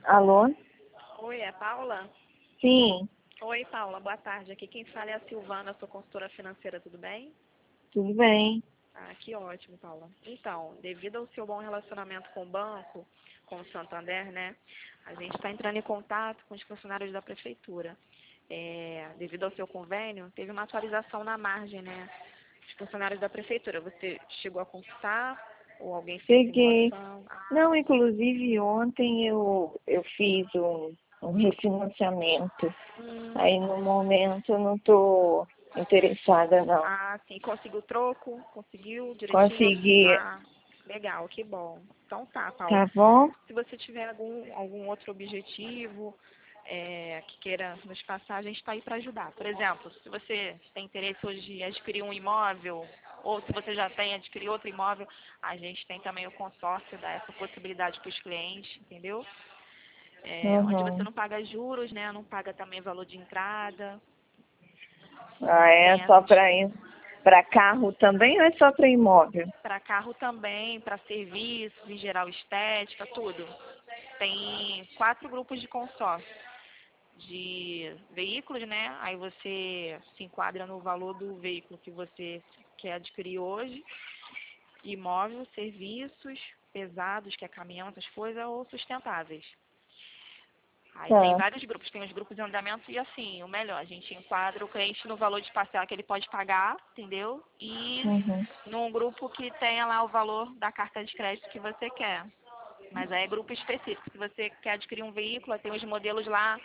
Alô? Oi, é Paula? Sim, Oi, Paula, boa tarde. Aqui quem fala é a Silvana, sou consultora financeira, tudo bem? tudo bem. Ah, que ótimo, Paula. Então, devido ao seu bom relacionamento com o banco, com o Santander, né, a gente está entrando em contato com os funcionários da prefeitura. Devido ao seu convênio, teve uma atualização na margem, né, dos funcionários da prefeitura. Você chegou a consultar ou alguém fez Cheguei. simulação? Não, inclusive ontem eu fiz um refinanciamento. Hum, Aí no momento eu não estou interessada não. sim, conseguiu o troco? Conseguiu direitinho? Consegui, Ah, legal, que bom. Então tá, Paula. tá bom? Se você tiver algum outro objetivo que queira nos passar, a gente está aí para ajudar. Por exemplo, se você tem interesse hoje em adquirir um imóvel, ou se você já tem adquirir outro imóvel, a gente tem também o consórcio, dá essa possibilidade para os clientes, entendeu? Onde você Uhum. não paga juros, né? Não paga também valor de entrada. Ah, é Tem só essas para carro também ou é só para imóvel? para carro também, para serviços, em geral estética, tudo. Tem 4 grupos de consórcio de veículos, né? Aí você se enquadra no valor do veículo que você quer adquirir hoje, imóvel, serviços pesados, que é caminhão, essas coisas, ou sustentáveis. Aí tem Tá. vários grupos, tem os grupos de andamento e assim, o melhor, a gente enquadra o cliente no valor de parcela que ele pode pagar, entendeu? E Uhum. num grupo que tenha lá o valor da carta de crédito que você quer. Mas aí é grupo específico. Se você quer adquirir um veículo, tem os modelos lá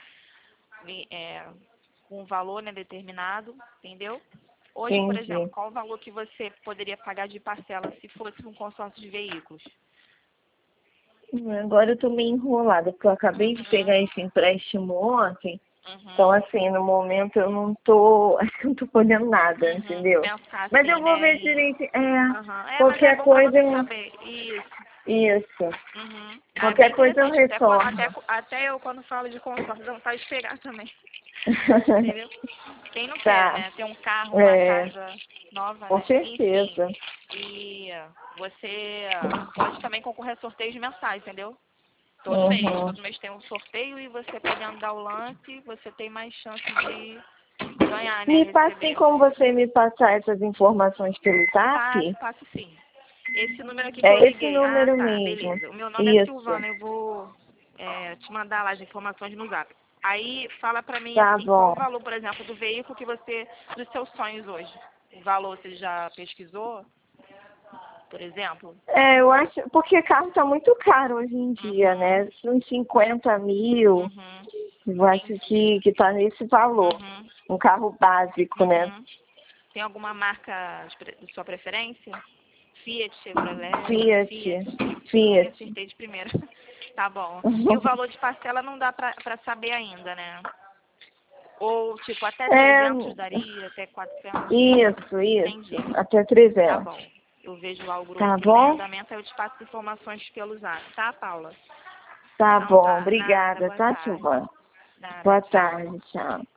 com um valor, né, determinado, entendeu? Hoje, por exemplo, Entendi. qual o valor que você poderia pagar de parcela se fosse um consórcio de veículos? Agora eu tô meio enrolada, porque eu acabei de Uhum, pegar esse empréstimo ontem. Então, uhum, assim, no momento eu não tô, acho que não tô podendo nada, uhum. entendeu? Pensar Mas eu assim, vou né? ver direito. Aham. Mas é Qualquer bom para coisa você eu. saber. Isso. Isso. Uhum. É bem Qualquer coisa eu interessante. retorno. Até eu, quando falo de consórcio, dá vontade de pegar também. Entendeu? Quem não quer, Tá. né? Ter um carro, uma É, casa nova, com né? Enfim. certeza. E você pode também concorrer a sorteios mensais, entendeu? Uhum. Todo mês tem um sorteio e você podendo dar o lance, você tem mais chance de ganhar, né? Tem Receber. como você me passar essas informações pelo Passo, zap? passo sim. Esse número aqui que eu É esse liguei. Ah, número tá, mesmo. beleza. O meu nome é Isso. Silvana, eu vou te mandar lá as informações no zap. Aí fala pra mim Tá assim, qual bom. o valor, por exemplo, do veículo dos seus sonhos hoje? O valor você já pesquisou, por exemplo? É, eu acho, porque carro tá muito caro hoje em dia, Uhum, né? Uns 50 mil, uhum, eu acho entendi. que tá nesse valor. Uhum, Um carro básico, né? uhum. Tem alguma marca de sua preferência? Fiat, Chevrolet, Fiat, Fiat. Fiat. Acertei de primeira. Tá bom. E o valor de parcela não dá pra saber ainda, né? Ou, tipo, até É, 300 daria, até 400. isso. Entendi. Até Tá 300. bom. Eu vejo lá o grupo Tá que tem bom? andamento, aí eu te passo informações pelo zap, tá, Paula? Tá Então bom. tá. Nada, Obrigada, boa tá, tarde. Silvana? Nada, Boa tchau. tarde, tchau.